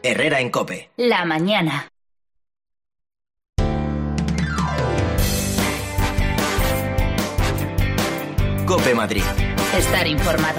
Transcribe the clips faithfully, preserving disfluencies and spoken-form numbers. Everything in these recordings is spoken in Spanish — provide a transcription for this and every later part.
Herrera en COPE. La mañana. COPE Madrid. Estar informado.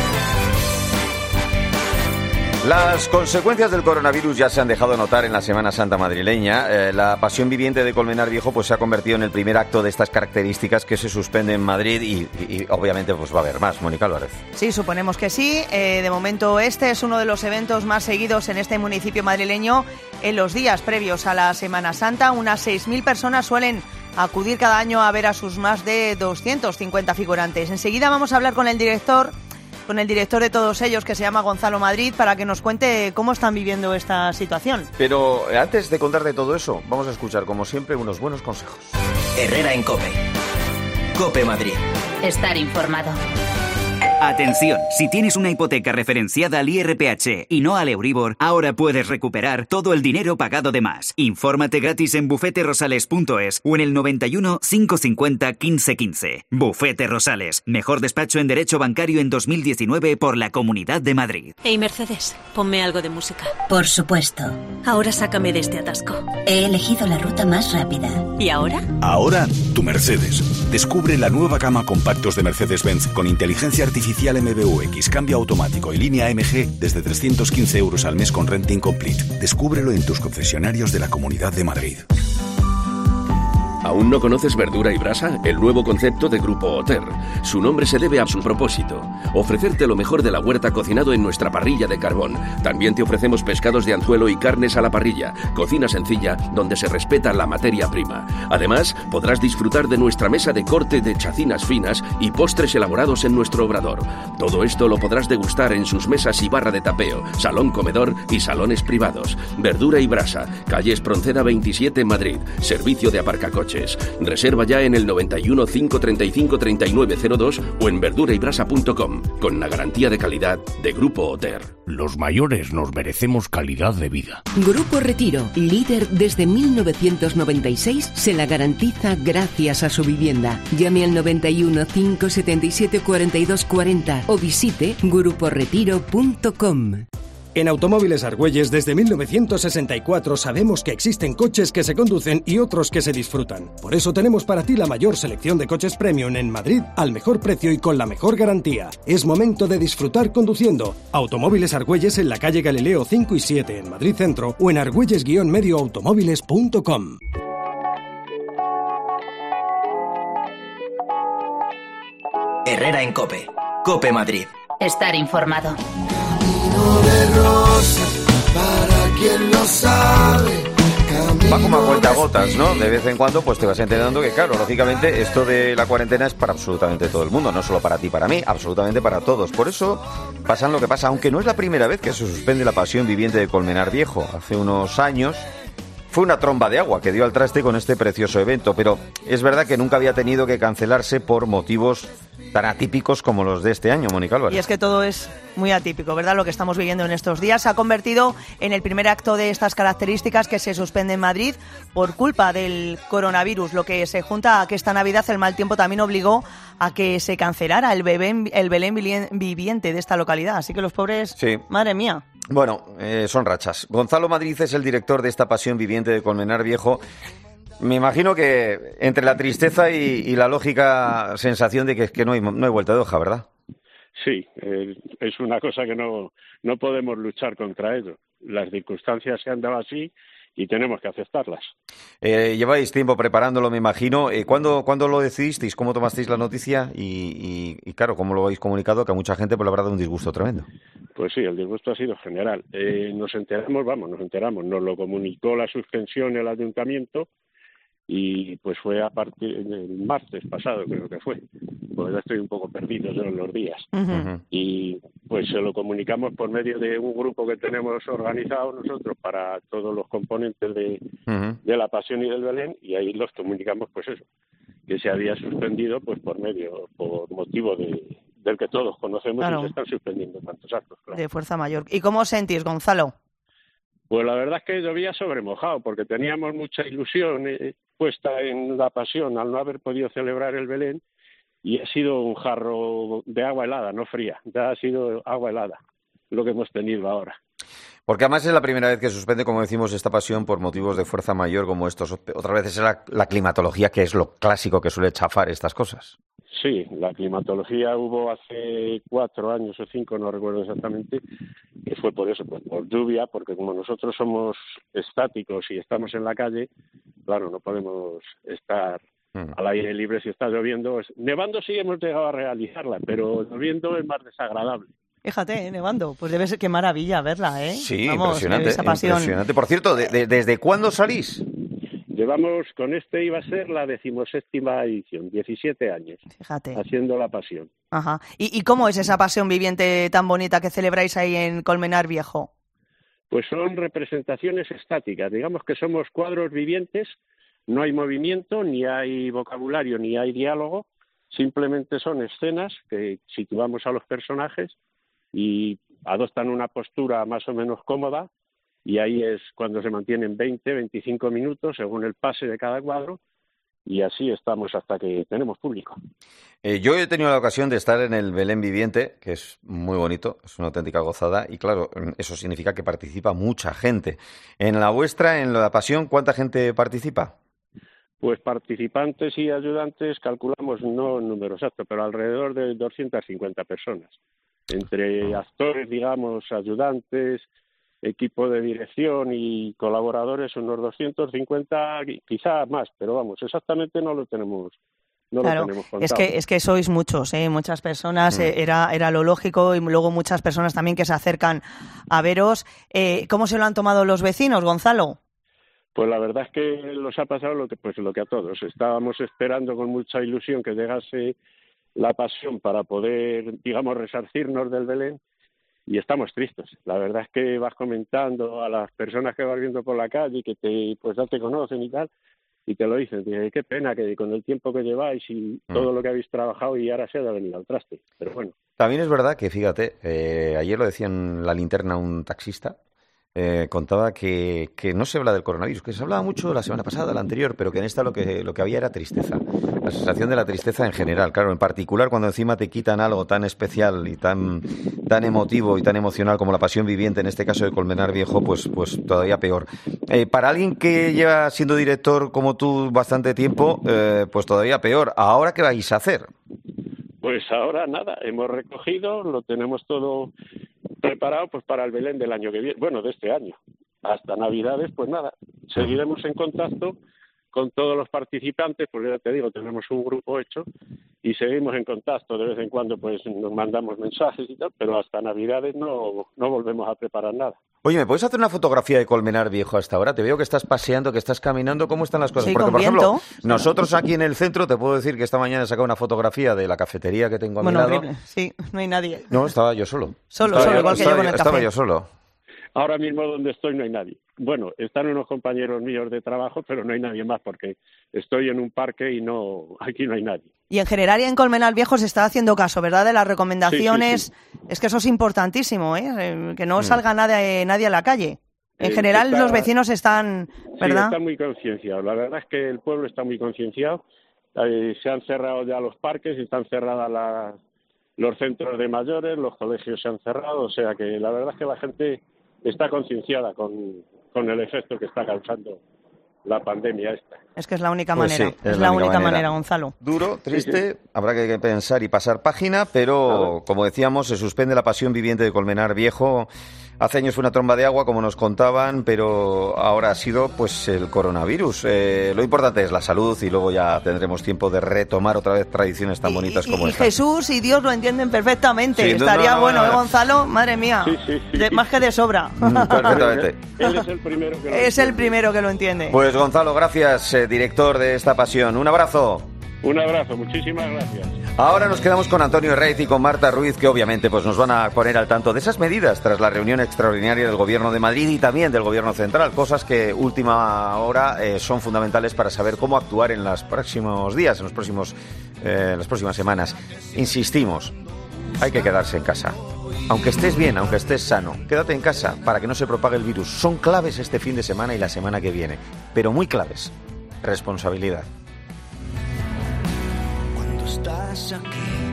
Las consecuencias del coronavirus ya se han dejado notar en la Semana Santa madrileña. Eh, la Pasión Viviente de Colmenar Viejo pues se ha convertido en el primer acto de estas características que se suspende en Madrid y, y, y obviamente pues va a haber más. Mónica Álvarez. Sí, suponemos que sí. Eh, de momento este es uno de los eventos más seguidos en este municipio madrileño en los días previos a la Semana Santa. Unas seis mil personas suelen acudir cada año a ver a sus más de doscientos cincuenta figurantes. Enseguida vamos a hablar con el director con el director de todos ellos, que se llama Gonzalo Madrid, para que nos cuente cómo están viviendo esta situación. Pero antes de contarte todo eso, vamos a escuchar, como siempre, unos buenos consejos. Herrera en COPE. COPE Madrid. Estar informado. Atención, si tienes una hipoteca referenciada al I R P H y no al Euribor, ahora puedes recuperar todo el dinero pagado de más. Infórmate gratis en bufete rosales punto es o en el noventa y uno, quinientos cincuenta, quince quince. Bufete Rosales, mejor despacho en derecho bancario en dos mil diecinueve por la Comunidad de Madrid. Hey Mercedes, ponme algo de música. Por supuesto. Ahora sácame de este atasco. He elegido la ruta más rápida. ¿Y ahora? Ahora, tu Mercedes. Descubre la nueva gama compactos de Mercedes-Benz con inteligencia artificial M B U X, cambio automático y línea A M G desde trescientos quince euros al mes con renting complete. Descúbrelo en tus concesionarios de la Comunidad de Madrid. ¿Aún no conoces Verdura y Brasa? El nuevo concepto de Grupo Oter. Su nombre se debe a su propósito: ofrecerte lo mejor de la huerta cocinado en nuestra parrilla de carbón. También te ofrecemos pescados de anzuelo y carnes a la parrilla. Cocina sencilla, donde se respeta la materia prima. Además, podrás disfrutar de nuestra mesa de corte de chacinas finas y postres elaborados en nuestro obrador. Todo esto lo podrás degustar en sus mesas y barra de tapeo, salón comedor y salones privados. Verdura y Brasa, calle Espronceda veintisiete, Madrid. Servicio de aparcacoches. Reserva ya en el noventa y uno, quinientos treinta y cinco, treinta y nueve cero dos o en verdura y brasa punto com, con la garantía de calidad de Grupo Oter. Los mayores nos merecemos calidad de vida. Grupo Retiro, líder desde mil novecientos noventa y seis, se la garantiza gracias a su vivienda. Llame al noventa y uno, quinientos setenta y siete, cuarenta y dos cuarenta o visite grupo retiro punto com. En Automóviles Argüelles desde mil novecientos sesenta y cuatro sabemos que existen coches que se conducen y otros que se disfrutan. Por eso tenemos para ti la mayor selección de coches premium en Madrid al mejor precio y con la mejor garantía. Es momento de disfrutar conduciendo. Automóviles Argüelles en la calle Galileo cinco y siete en Madrid Centro o en argüelles guion medio automóviles punto com. Herrera en COPE. COPE Madrid. Estar informado. De rosas, para quien lo sabe. Va como a cuentagotas, ¿no? De vez en cuando pues te vas enterando que, claro, lógicamente esto de la cuarentena es para absolutamente todo el mundo, no solo para ti, para mí, absolutamente para todos. Por eso pasan lo que pasa, aunque no es la primera vez que se suspende la Pasión Viviente de Colmenar Viejo. Hace unos años fue una tromba de agua que dio al traste con este precioso evento, pero es verdad que nunca había tenido que cancelarse por motivos tan atípicos como los de este año, Mónica Álvarez. Y es que todo es muy atípico, ¿verdad? Lo que estamos viviendo en estos días se ha convertido en el primer acto de estas características que se suspende en Madrid por culpa del coronavirus, lo que se junta a que esta Navidad el mal tiempo también obligó a que se cancelara el, bebé, el Belén viviente de esta localidad. Así que los pobres, sí. Madre mía. Bueno, eh, son rachas. Gonzalo Madrid es el director de esta Pasión Viviente de Colmenar Viejo. Me imagino que entre la tristeza y, y la lógica sensación de que, que no, hay, no hay vuelta de hoja, ¿verdad? Sí, eh, es una cosa que no, no podemos luchar contra ello. Las circunstancias se han dado así y tenemos que aceptarlas. Eh, lleváis tiempo preparándolo, me imagino. Eh, ¿cuándo, ¿Cuándo lo decidisteis? ¿Cómo tomasteis la noticia? Y, y, y claro, ¿cómo lo habéis comunicado? Que a mucha gente pues, le habrá dado un disgusto tremendo. Pues sí, el disgusto ha sido general. Eh, nos enteramos, vamos, nos enteramos. Nos lo comunicó la suspensión el ayuntamiento. Y pues fue a partir del martes pasado, creo que fue, porque ya estoy un poco perdido yo en los días. Uh-huh. Y pues se lo comunicamos por medio de un grupo que tenemos organizado nosotros para todos los componentes de, uh-huh. de la Pasión y del Belén, y ahí los comunicamos pues eso, que se había suspendido pues por medio, por motivo de, del que todos conocemos, claro. Y se están suspendiendo tantos actos. Claro. De fuerza mayor. ¿Y cómo os sentís, Gonzalo? Pues la verdad es que llovía sobremojado, porque teníamos mucha ilusión eh, puesta en la Pasión al no haber podido celebrar el Belén, y ha sido un jarro de agua helada, no fría, ya ha sido agua helada. lo que hemos tenido ahora. Porque además es la primera vez que suspende, como decimos, esta pasión por motivos de fuerza mayor como estos. Otras veces es la, la climatología, que es lo clásico que suele chafar estas cosas. Sí, la climatología hubo hace cuatro años o cinco, no recuerdo exactamente, y fue por eso, pues por lluvia, porque como nosotros somos estáticos y estamos en la calle, claro, no podemos estar mm. al aire libre si está lloviendo. Nevando sí hemos llegado a realizarla, pero lloviendo es más desagradable. Fíjate, ¿eh? Nevando, pues debe ser qué maravilla verla, ¿eh? Sí, Vamos, impresionante, esa pasión. impresionante. Por cierto, de, de, ¿desde cuándo salís? Llevamos, con este iba a ser la decimoséptima edición, diecisiete años. Fíjate. Haciendo la pasión. Ajá. ¿Y, ¿Y cómo es esa pasión viviente tan bonita que celebráis ahí en Colmenar Viejo? Pues son representaciones estáticas, digamos que somos cuadros vivientes, no hay movimiento, ni hay vocabulario, ni hay diálogo, simplemente son escenas que situamos a los personajes y adoptan una postura más o menos cómoda, y ahí es cuando se mantienen veinte, veinticinco minutos según el pase de cada cuadro, y así estamos hasta que tenemos público. Eh, yo he tenido la ocasión de estar en el Belén Viviente, que es muy bonito, es una auténtica gozada, y claro, eso significa que participa mucha gente. En la vuestra, en la pasión, ¿cuánta gente participa? Pues participantes y ayudantes calculamos, no el número exacto, pero alrededor de doscientas cincuenta personas. Entre actores, digamos, ayudantes, equipo de dirección y colaboradores, unos doscientos cincuenta, quizás más, pero vamos, exactamente no lo tenemos. No claro, lo tenemos contado. es que es que sois muchos, ¿eh? Muchas personas, mm. eh, era era lo lógico, y luego muchas personas también que se acercan a veros. Eh, ¿Cómo se lo han tomado los vecinos, Gonzalo? Pues la verdad es que nos ha pasado lo que pues lo que a todos. Estábamos esperando con mucha ilusión que llegase la pasión para poder, digamos, resarcirnos del Belén, y estamos tristes. La verdad es que vas comentando a las personas que vas viendo por la calle y que te, pues ya te conocen y tal, y te lo dicen. Te, qué pena que con el tiempo que lleváis y mm. todo lo que habéis trabajado y ahora se haya venido al traste. Pero bueno. También es verdad que, fíjate, eh, ayer lo decía en la linterna un taxista, Eh, contaba que, que no se habla del coronavirus, que se hablaba mucho la semana pasada, la anterior, pero que en esta lo que, lo que había era tristeza. La sensación de la tristeza en general, claro, en particular cuando encima te quitan algo tan especial y tan, tan emotivo y tan emocional como la pasión viviente, en este caso de Colmenar Viejo, pues, pues todavía peor. Eh, para alguien que lleva siendo director como tú bastante tiempo, eh, pues todavía peor. ¿Ahora qué vais a hacer? Pues ahora nada, hemos recogido, lo tenemos todo preparado pues para el Belén del año que viene, bueno, de este año. Hasta Navidades, pues nada, seguiremos en contacto con todos los participantes, pues ya te digo, tenemos un grupo hecho y seguimos en contacto. De vez en cuando pues nos mandamos mensajes y tal, pero hasta Navidades no, no volvemos a preparar nada. Oye, ¿me puedes hacer una fotografía de Colmenar Viejo hasta ahora? Te veo que estás paseando, que estás caminando. ¿Cómo están las cosas? Sí, porque, con por viento. ejemplo, nosotros aquí en el centro, te puedo decir que esta mañana he sacado una fotografía de la cafetería que tengo a bueno, mi lado. Horrible. Sí, no hay nadie. No, estaba yo solo. Solo, estaba solo, yo, igual que estaba, yo con el estaba café. yo solo. Ahora mismo donde estoy no hay nadie. Bueno, están unos compañeros míos de trabajo, pero no hay nadie más porque estoy en un parque y no aquí no hay nadie. Y en general en Colmenar Viejo se está haciendo caso, ¿verdad? De las recomendaciones. Sí, sí, sí. Es que eso es importantísimo, ¿eh? Que no mm. salga nadie, nadie a la calle. En eh, general está, los vecinos están, ¿verdad? Sí, están muy concienciados. La verdad es que el pueblo está muy concienciado. Eh, se han cerrado ya los parques y están cerradas las, los centros de mayores, los colegios se han cerrado. O sea que la verdad es que la gente está concienciada con, con el efecto que está causando la pandemia esta. Es que es la única pues manera, sí, es, es la, la única manera. manera, Gonzalo. Duro, triste, sí, sí. Habrá que pensar y pasar página, pero claro, como decíamos, se suspende la pasión viviente de Colmenar Viejo. Hace años fue una tromba de agua, como nos contaban, pero ahora ha sido pues el coronavirus. Eh, lo importante es la salud y luego ya tendremos tiempo de retomar otra vez tradiciones tan bonitas y, como y esta. Jesús y Dios lo entienden perfectamente. Sí, Estaría no, no, bueno, no, no. ¿eh, Gonzalo? Madre mía, sí, sí, sí, de, sí. más que de sobra. Perfectamente. Él es el primero que lo Es entiende. el primero que lo entiende. Pues Gonzalo, gracias, eh, director de esta pasión. Un abrazo. Un abrazo, muchísimas gracias. Ahora nos quedamos con Antonio Herraiz y con Marta Ruiz, que obviamente pues nos van a poner al tanto de esas medidas tras la reunión extraordinaria del Gobierno de Madrid y también del Gobierno Central, cosas que última hora eh, son fundamentales para saber cómo actuar en los próximos días, en los próximos, eh, las próximas semanas. Insistimos, hay que quedarse en casa. Aunque estés bien, aunque estés sano, quédate en casa para que no se propague el virus. Son claves este fin de semana y la semana que viene, pero muy claves. Responsabilidad. Estás aquí